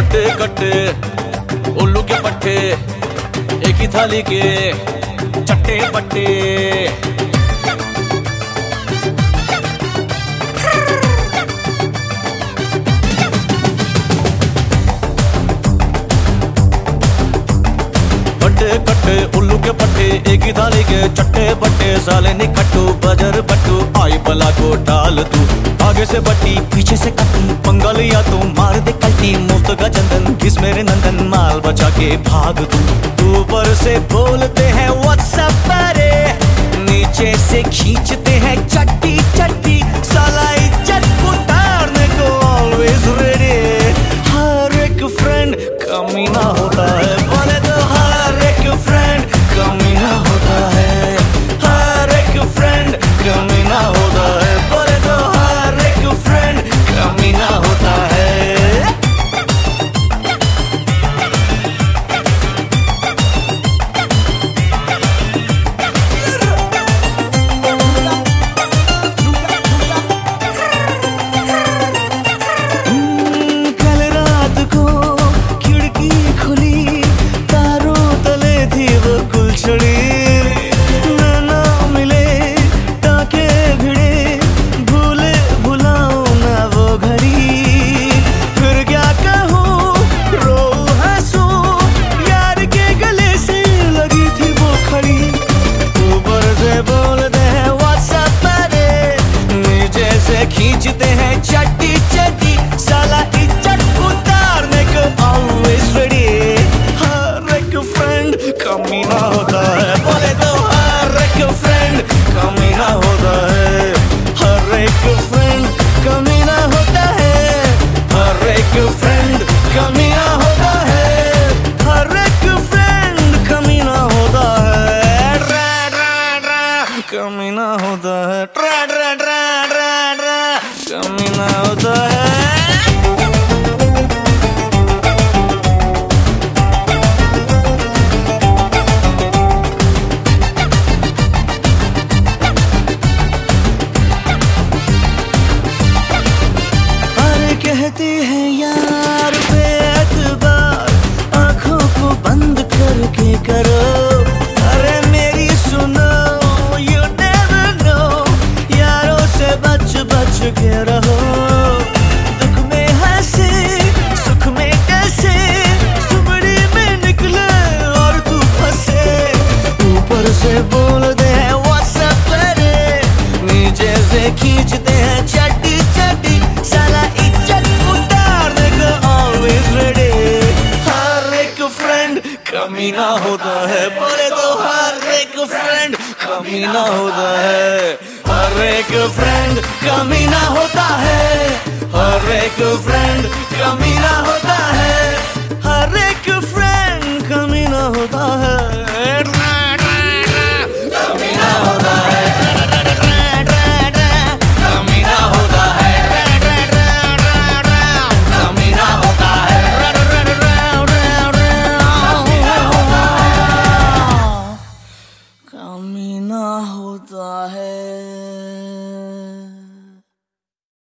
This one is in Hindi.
कट्टे कट्टे उल्लू के पट्टे, एक ही थाली के चट्टे पट्टे। कट्टे कट्टे उल्लू के पट्टे, एक ही थाली के चट्टे बट्टे। साले निकट्टू बजर बट्टू, आई बला को डाल तू। आगे से बट्टी पीछे से कट्टी, पंगा लिया तो मार दे कल्टी। मुफ्त का चंदन किस मेरे नंदन, माल बचा के भाग तू। ऊपर से बोलते हैं व्हाट्सएप अरे, नीचे से खींचते हैं चट्टी चट्टी। साला इज्जत उतारने को ऑलवेज रेडी। हर एक फ्रेंड कमीना होता है, बोले तो हर एक फ्रेंड कमीना होता है। हर एक फ्रेंड कमीना होता है, बोले तो हर एक फ्रेंड कमीना होता है। कल रात को खिड़की खुली, तारों तले थी वो गुलछड़ी। नैना मिले टाके भिड़े, भूले भुलाऊं ना वो घड़ी। फिर क्या कहूँ रो हंसूं, यार के गले से लगी थी वो खड़ी। ऊपर से बोलते हैं व्हाट्सएप अरे, नीचे से खींचते हैं चट्टी चट्टी। साला इज्जत उतारने को ऑलवेज रेडी। हर एक फ्रेंड कमीना होता है, बोले तो हर एक फ्रेंड कमीना होता है। हर एक फ्रेंड कमीना होता है। हर एक फ्रेंड कमीना होता है। हर एक फ्रेंड कमीना होता है। ड्रा ड्रा ड्रा कमीना होता है। ड्रा ड्रा ड्रा ड्रा ड्रा कमीना होता है। कहते हैं यार बेअतबार, आंखों को बंद करके करो। अरे मेरी सुनो, you never know, यारों से बच बच के रहो। दुख में हंसे सुख में कैसे, सुबड़ी में निकले और तू फंसे। ऊपर से बोलते हैं व्हाट्सएप अरे, नीचे से खींचते हैं चट्टी चट्टी। साला इज्जत उतारने को ऑलवेज रेडी। हर एक फ्रेंड कमीना होता है, बोले तो हर एक फ्रेंड कमीना होता है। हर एक फ्रेंड कमीना होता है। हर एक फ्रेंड कमीना होता है।